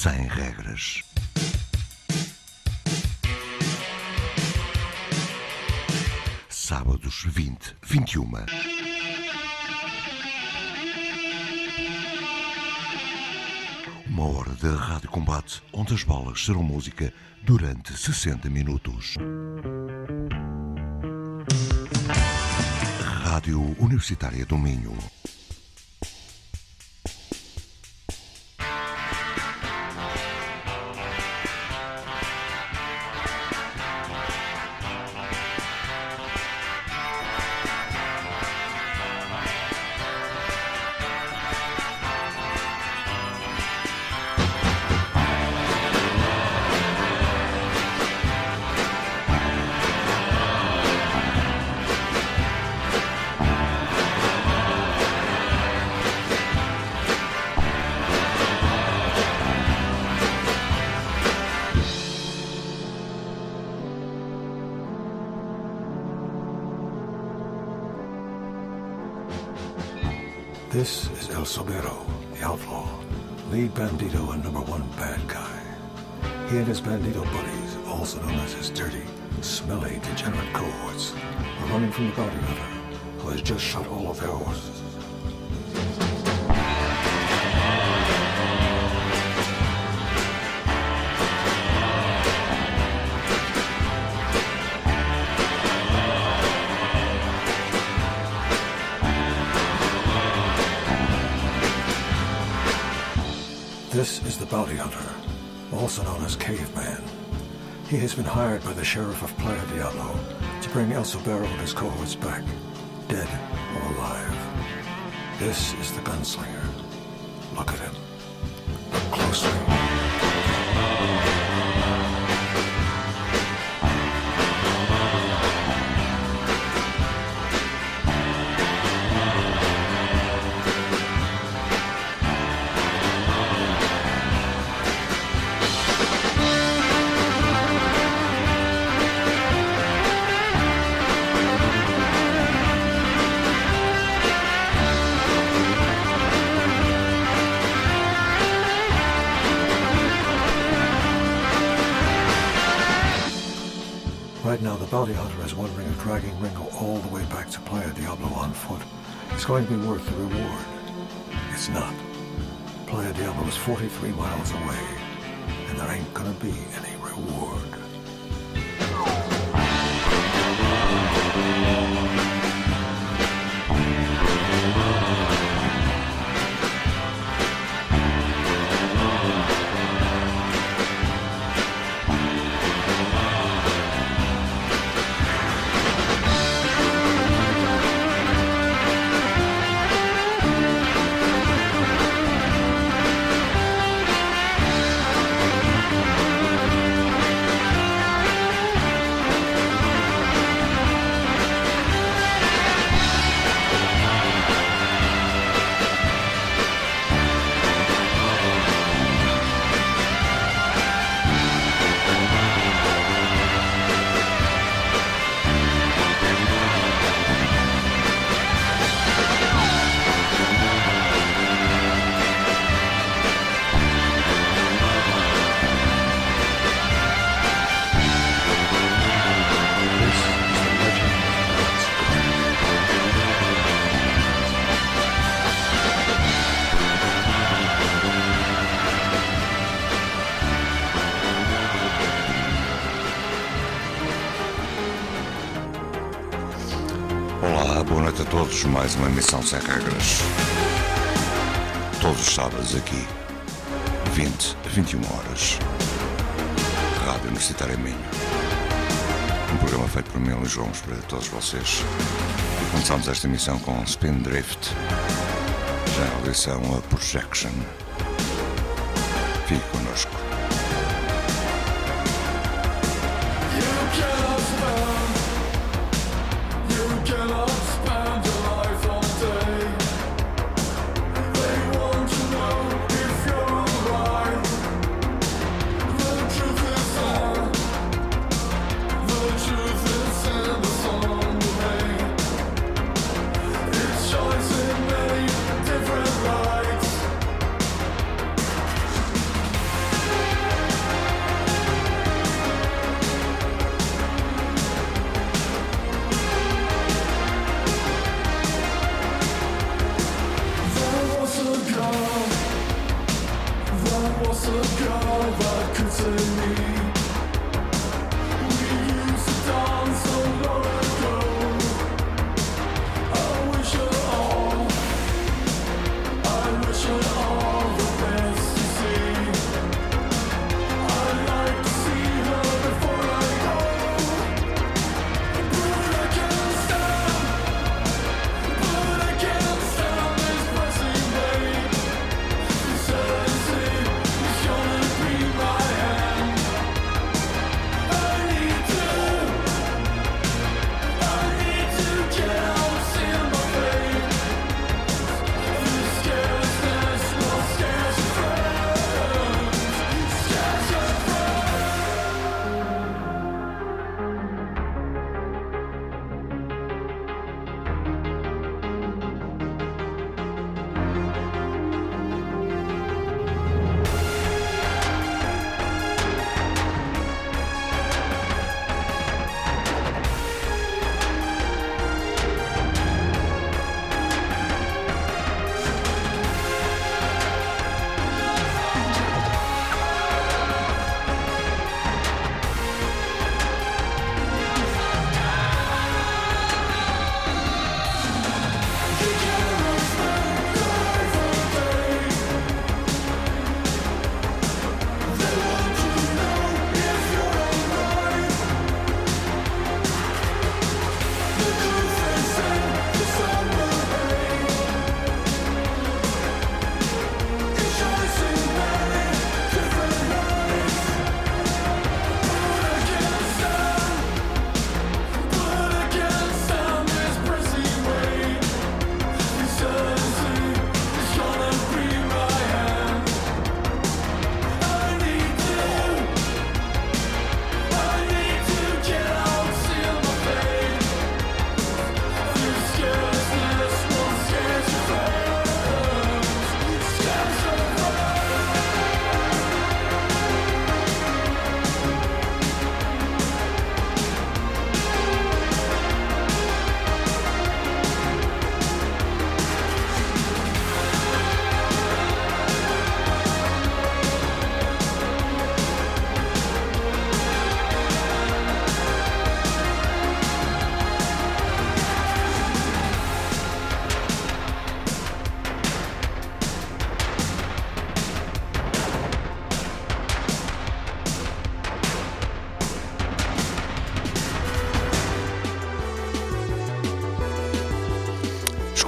sem regras. Sábados 20, 21. Uma hora de rádio combate onde as bolas serão música durante 60 minutos. Rádio Universitária do Minho. This is El Sobero, the outlaw, lead bandito and number one bad guy. He and his bandito buddies, also known as his dirty, smelly, degenerate cohorts, are running from the bounty hunter, who has just shot all of their horses. This is the bounty hunter, also known as Caveman. He has been hired by the sheriff of Playa Diablo to bring El Sobero and his cohorts back, dead or alive. This is the gunslinger. Look at him. Look closely. Right now, the bounty hunter is wondering if dragging Ringo all the way back to Playa Diablo on foot is going to be worth the reward. It's not. Playa Diablo is 43 miles away, and there ain't gonna be any reward. Olá, boa noite a todos. Mais uma emissão sem regras. Todos os sábados aqui, 20 a 21 horas. Rádio Universitária Minho. Um programa feito por mim, Luís Gomes, para todos vocês. E começamos esta emissão com Spindrift, já em audição a Projection. Fique connosco. Different lights.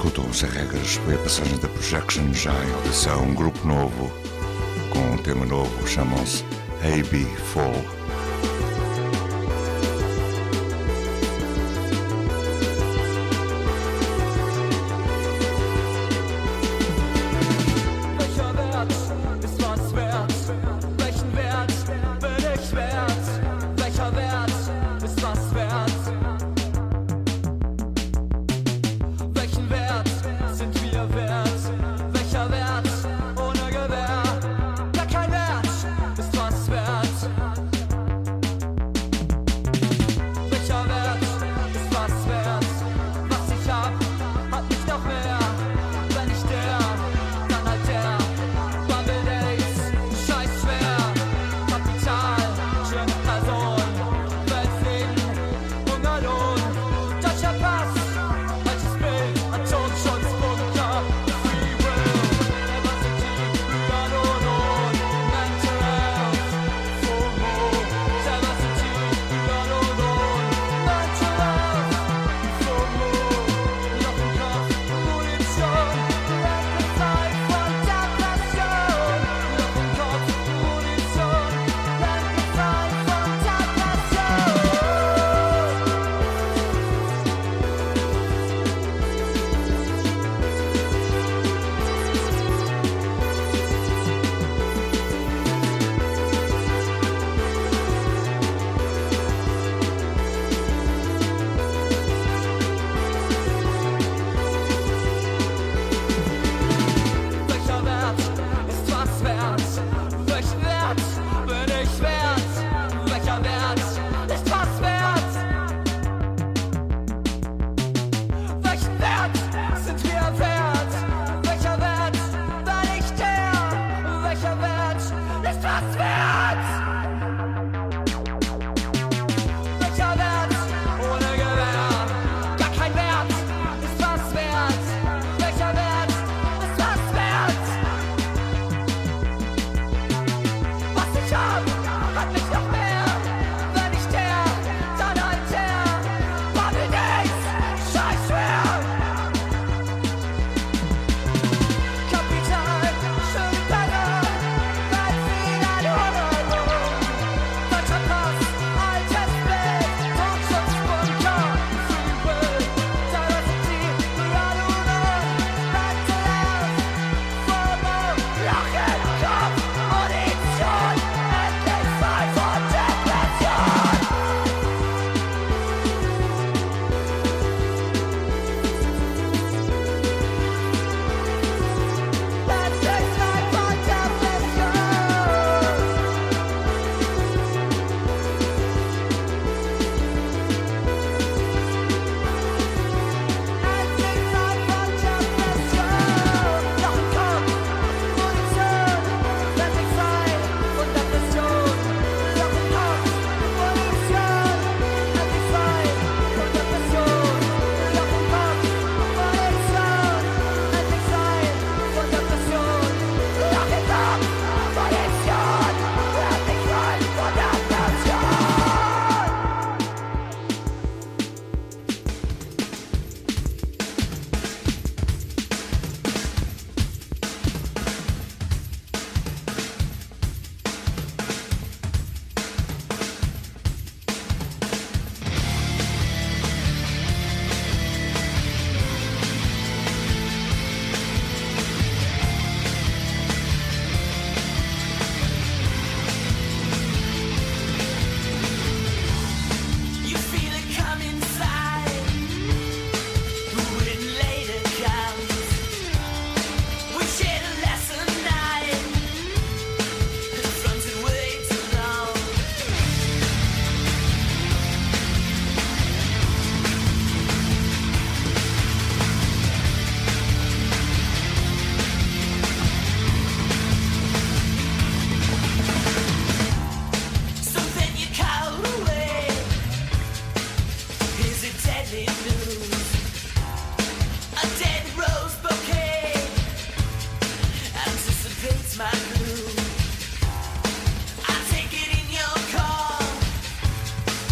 escutam Sem Regras, foi a passagem da Projection já em audição, um grupo novo com um tema novo, chamam-se A.B. Fall.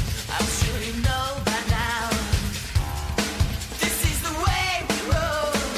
This is the way we roll.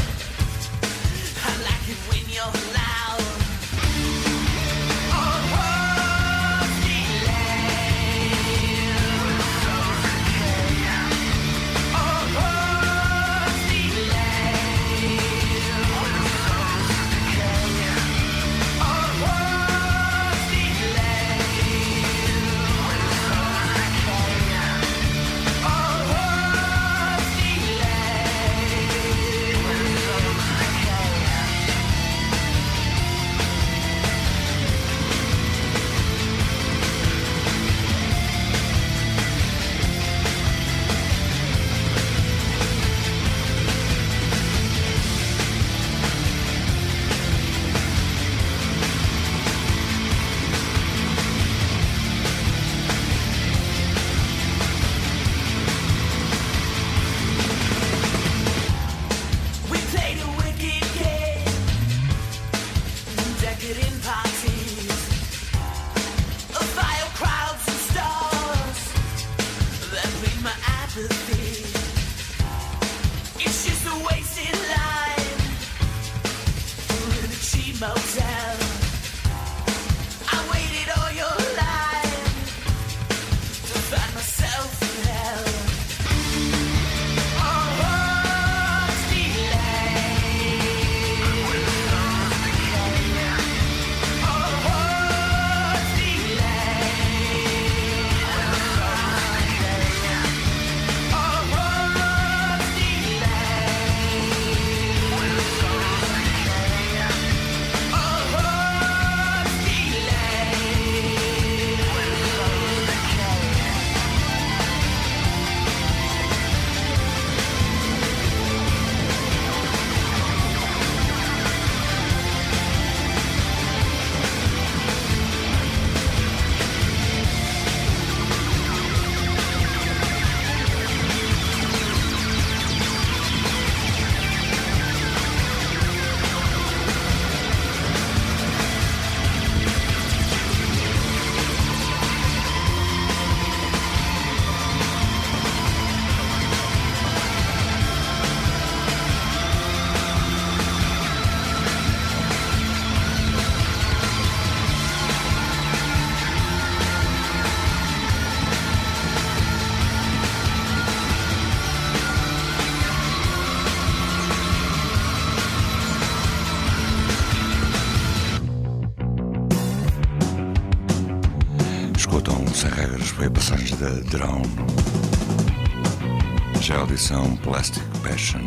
Foi a passagem da Drone, já a audição Plastic Passion.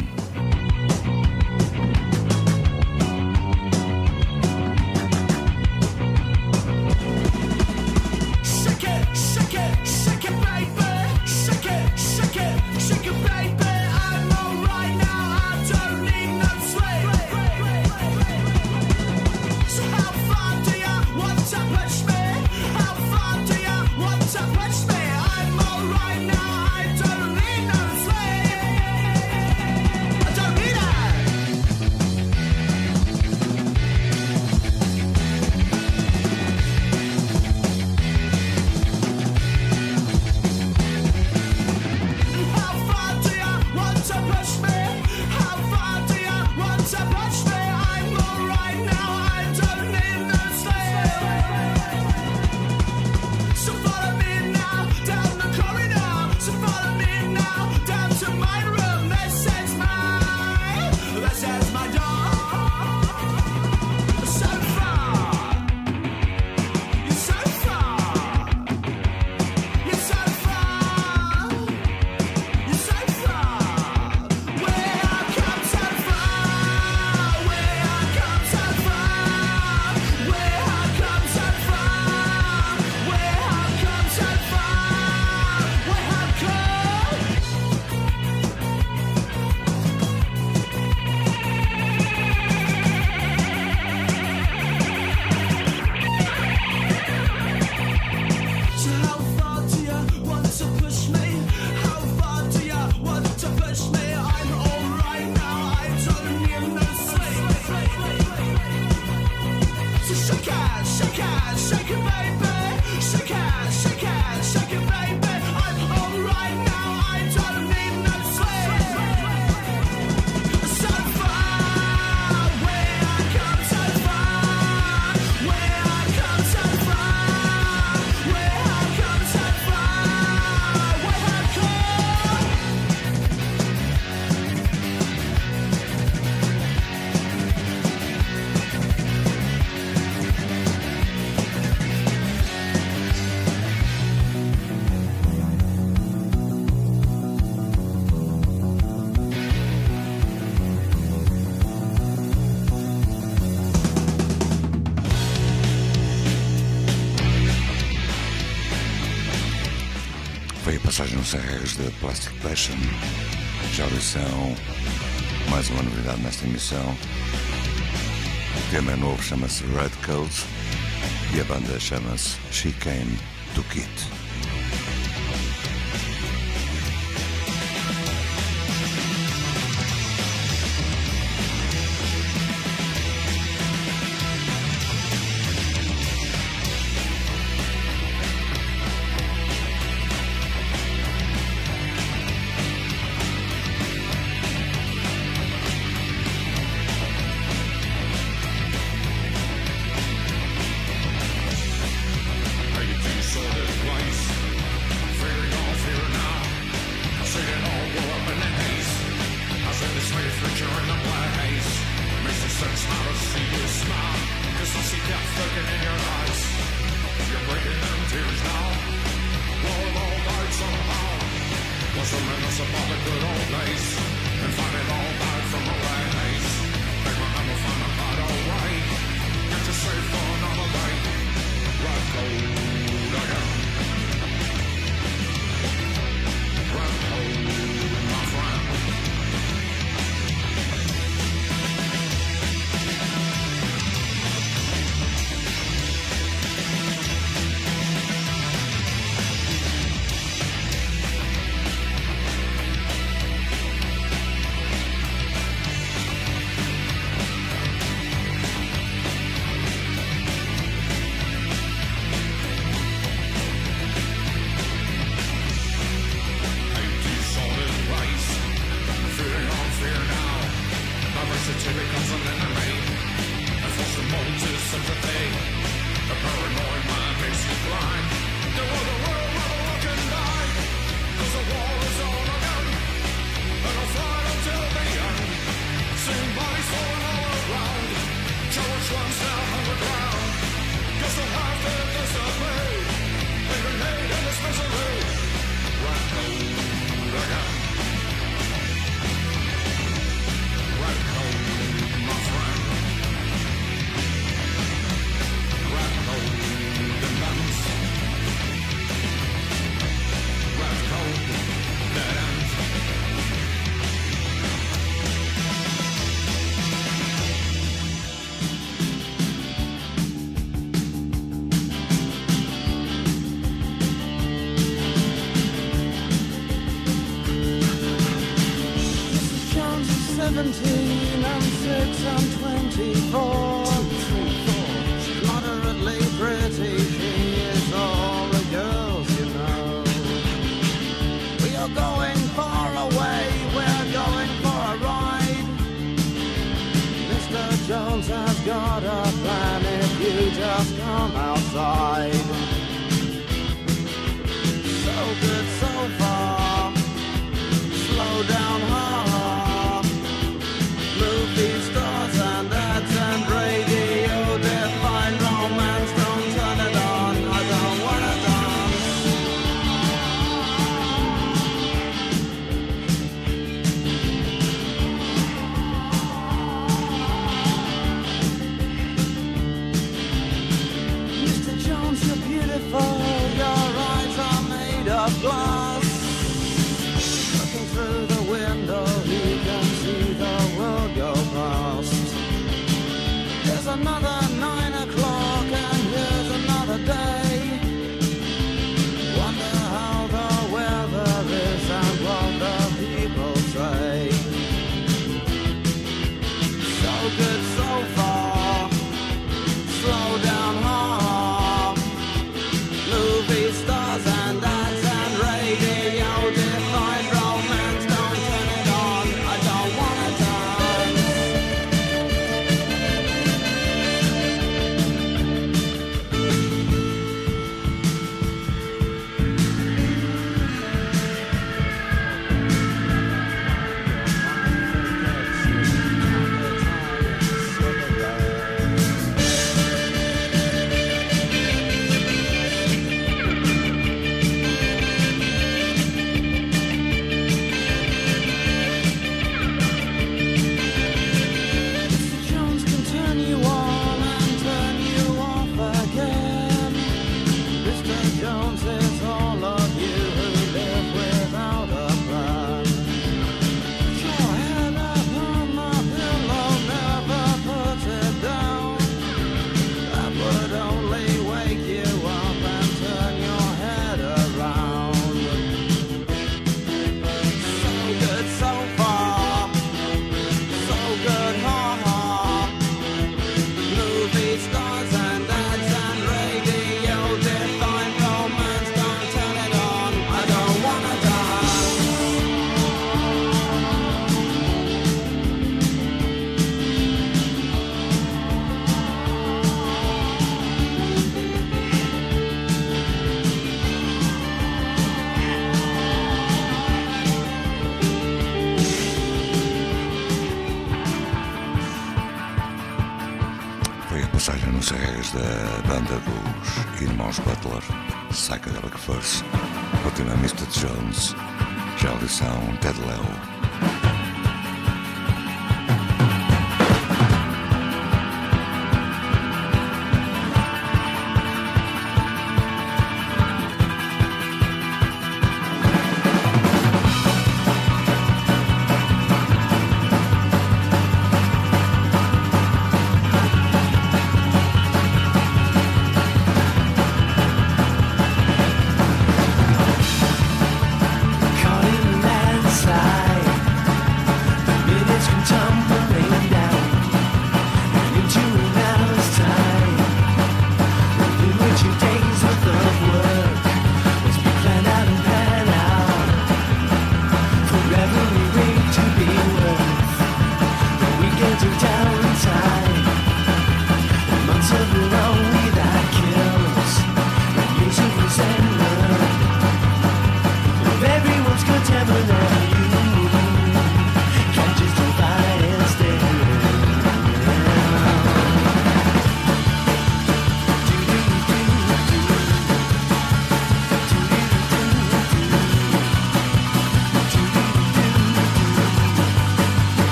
Passagem sem regras da Plastic Passion, já audição, mais uma novidade nesta emissão. O tema é novo, chama-se Red Coat e a banda chama-se She Came to Kit. Special Nos regras da banda dos irmãos Butler, Psychedelic Furs, continua Mr. Jones, já a audição Ted Leo.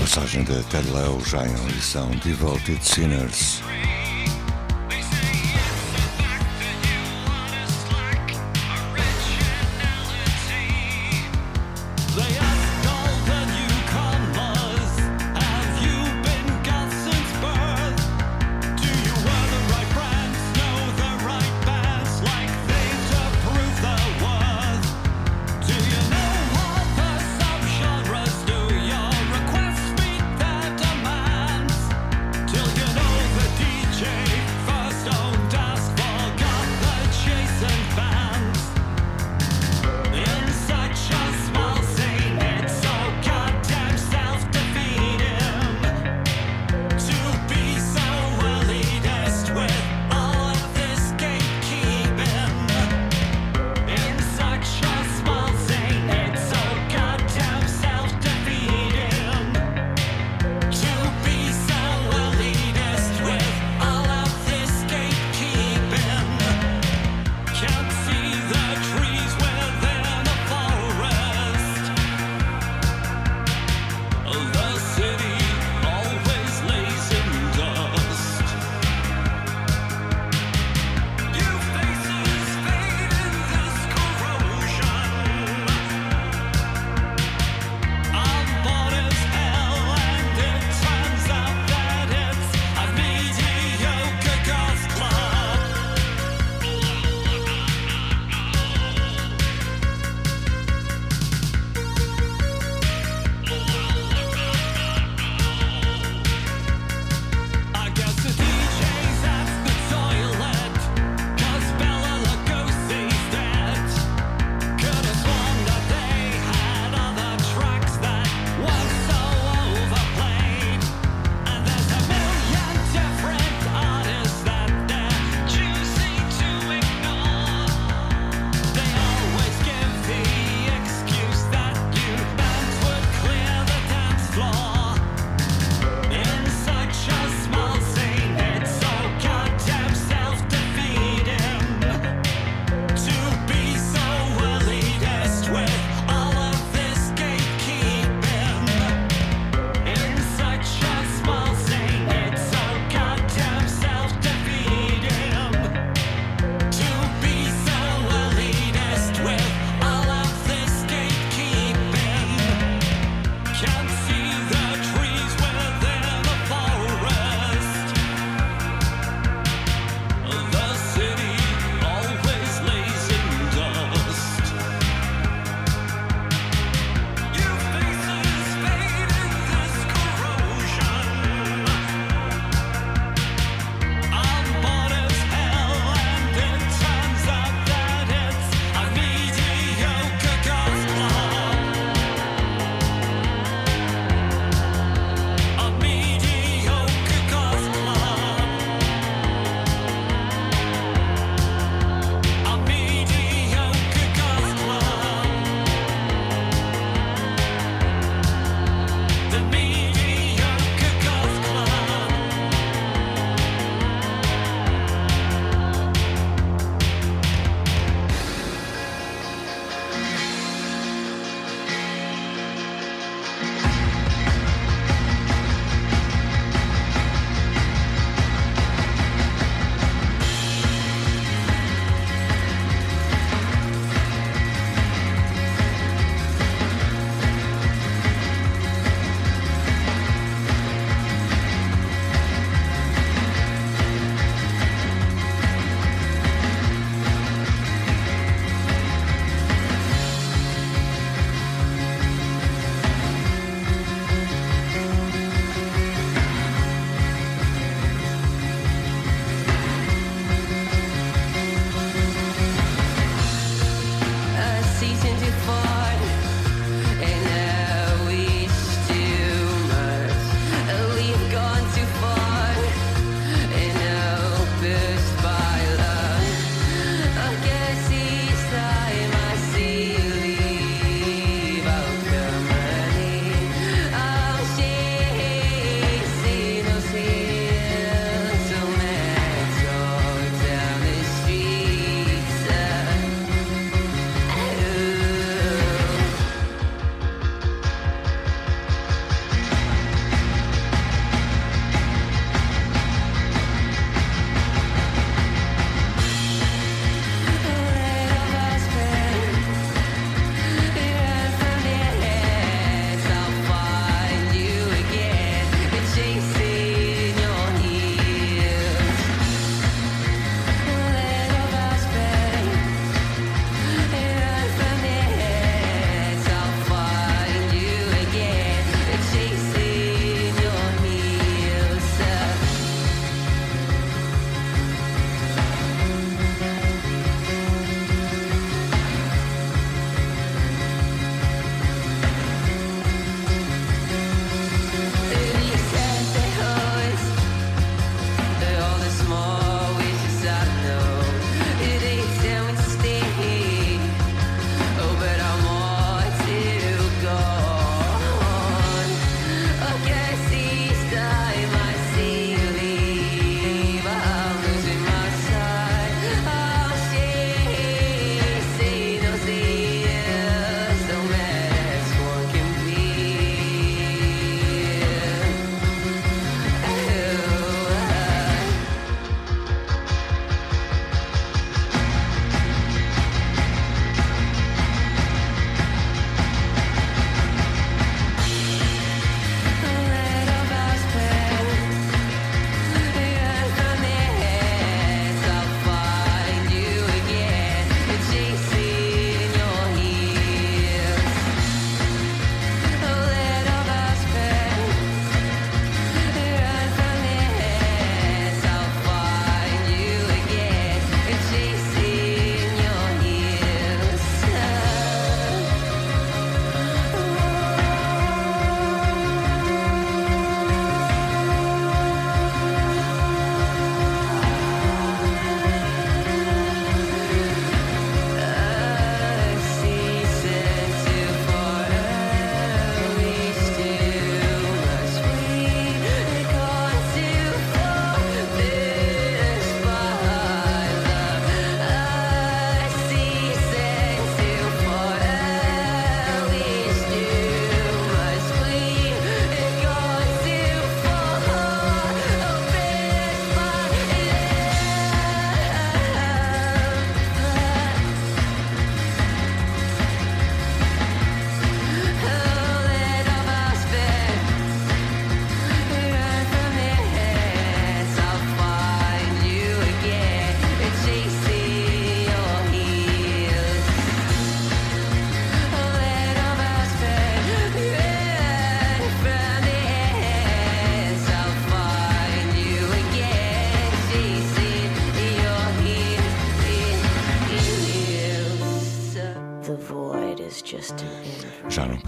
Passagem de Ted Lowe já em audição Devoted Sinners. Till you know the deed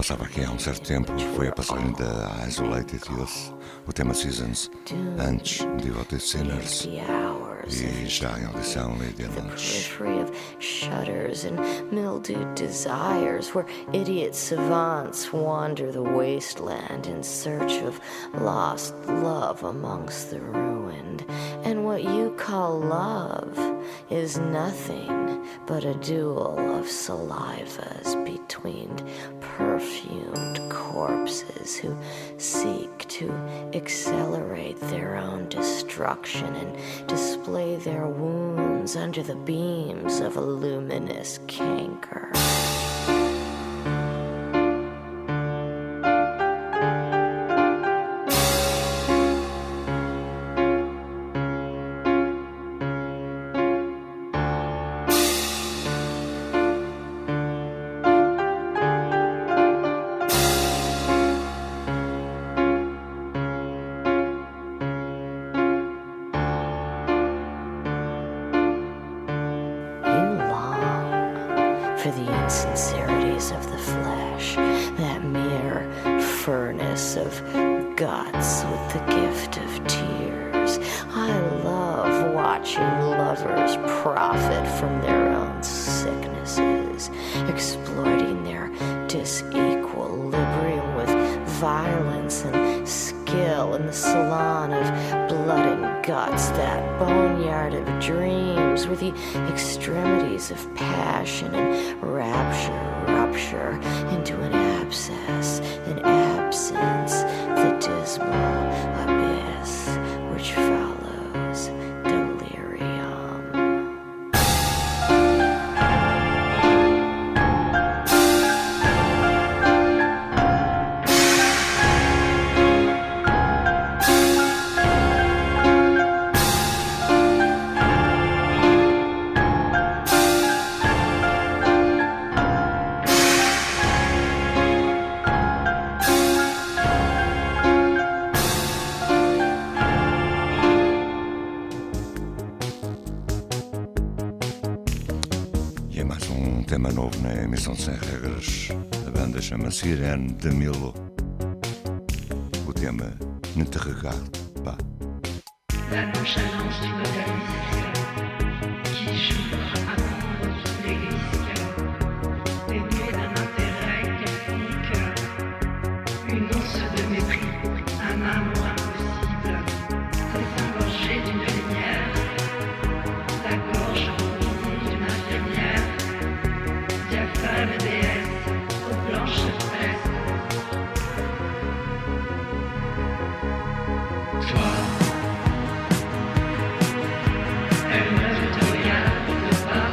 passava aqui há um certo tempo foi a passagem da Isolated Youth, o tema Seasons, antes Devoted Sinners e já em audição Lady Lunch. Of shudders and mildewed desires, where idiot savants wander the wasteland in search of lost love amongst the ruined. And what you call love is nothing but a duel of salivas between perfumed corpses who seek to accelerate their own destruction and display their wounds under the beams of a luminous canker. For the insincerities of the flesh, that mere furnace of guts with the gift of tears. I love watching lovers profit from their own sicknesses, exploiting their disequilibrium with violence and skill in the salon of blood and guts, that boneyard of dreams where the extremities of passion and rapture rupture into an abscess, an absence, the dismal abyss which follows delirium. E é mais um tema novo na emissão Sem Regras. A banda chama-se Irene de Milo. O tema Ne te regarde pas. La nonchalance du modalisme qui joue à prendre tous les risques, dénué d'un intérêt quelconque, une once de mépris, un amour impossible, désengorgé d'une lumière, la gorge remplie d'une infirmière, diaphane déesse aux blanches tresses. Toi, elle ne te regarde pas.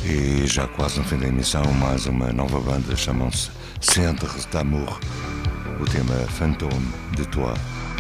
E já quase no fim da emissão, mais uma nova banda, chamam-se Centres d'Amour, o tema Fantôme de Toi.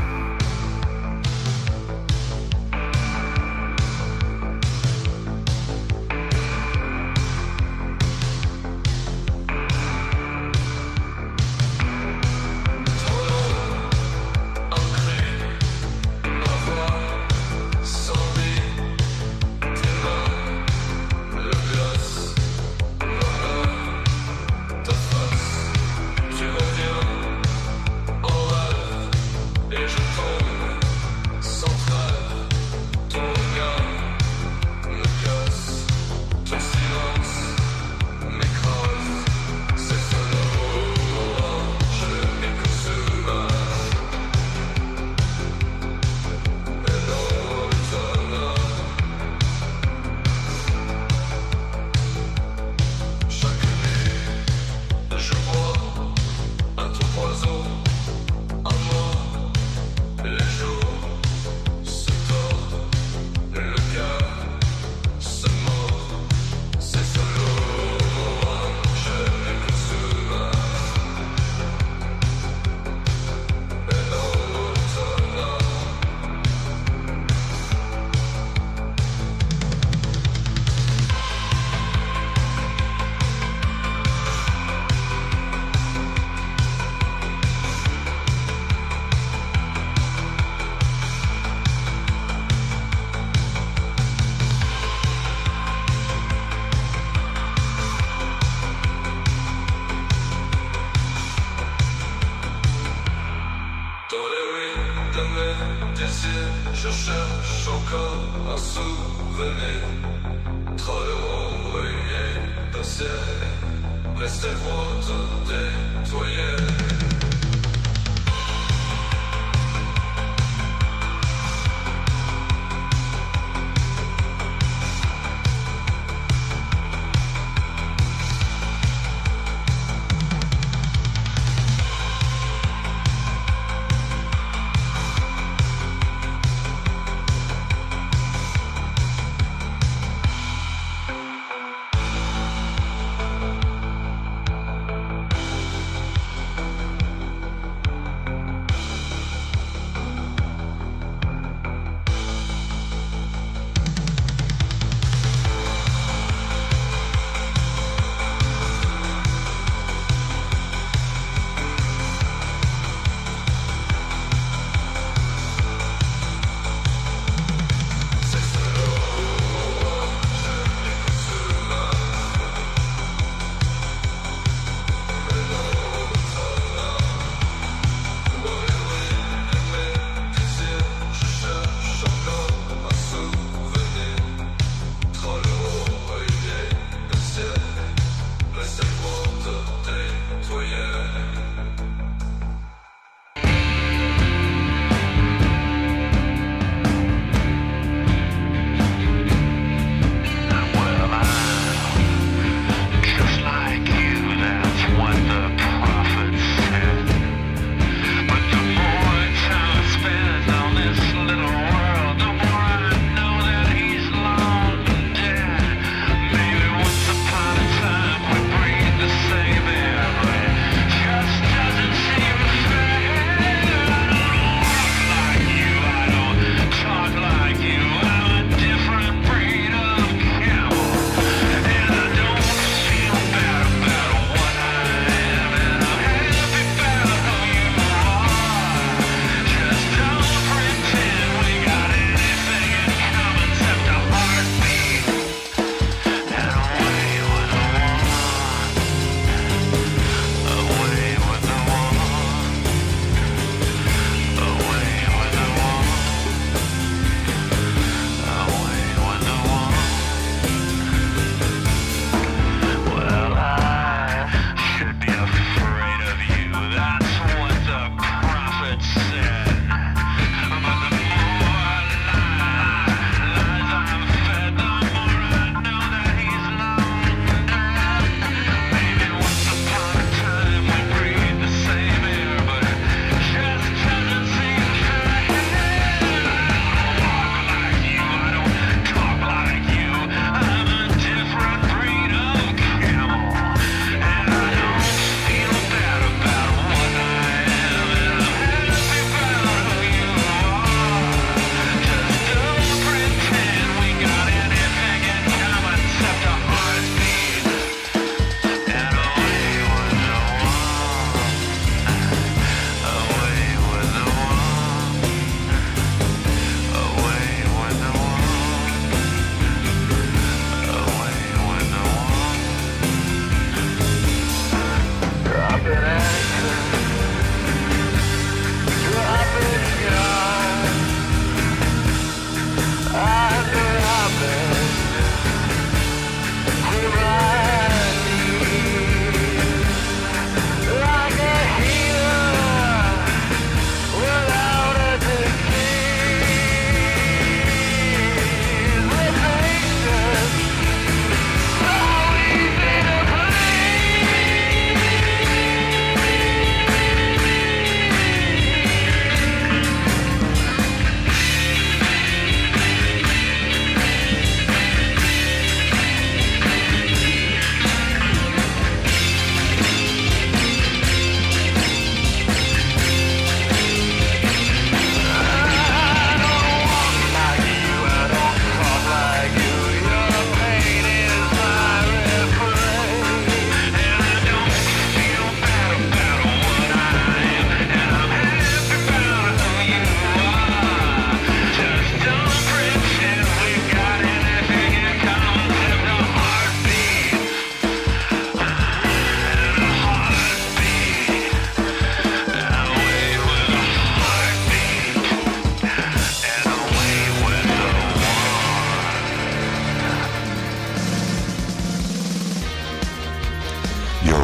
Je cherche encore un souvenir. Trop heureux et passé. Restez votre nettoyer.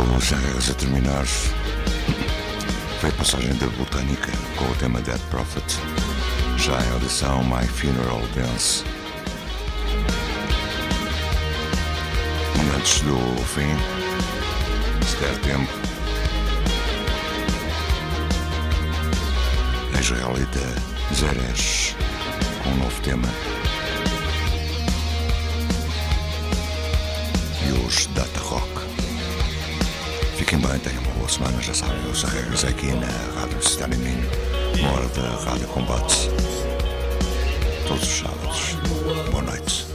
Já a terminar, foi a passagem da Botânica com o tema Dead Prophet, já em audição My Funeral Dance. Antes do fim, se der tempo, a israelita Zeresh com um novo tema. E os Data Rock. Fiquem bem, tenham uma boa semana, já sabem, os arreglos aqui na Rádio Cidade Minho, uma hora da Rádio Combate, todos os sábados. Boa noite.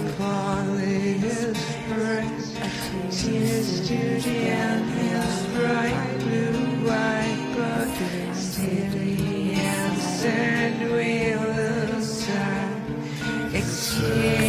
barley is bright. Tears to the end is bright blue white, but steady and sand we lose time. Exchange.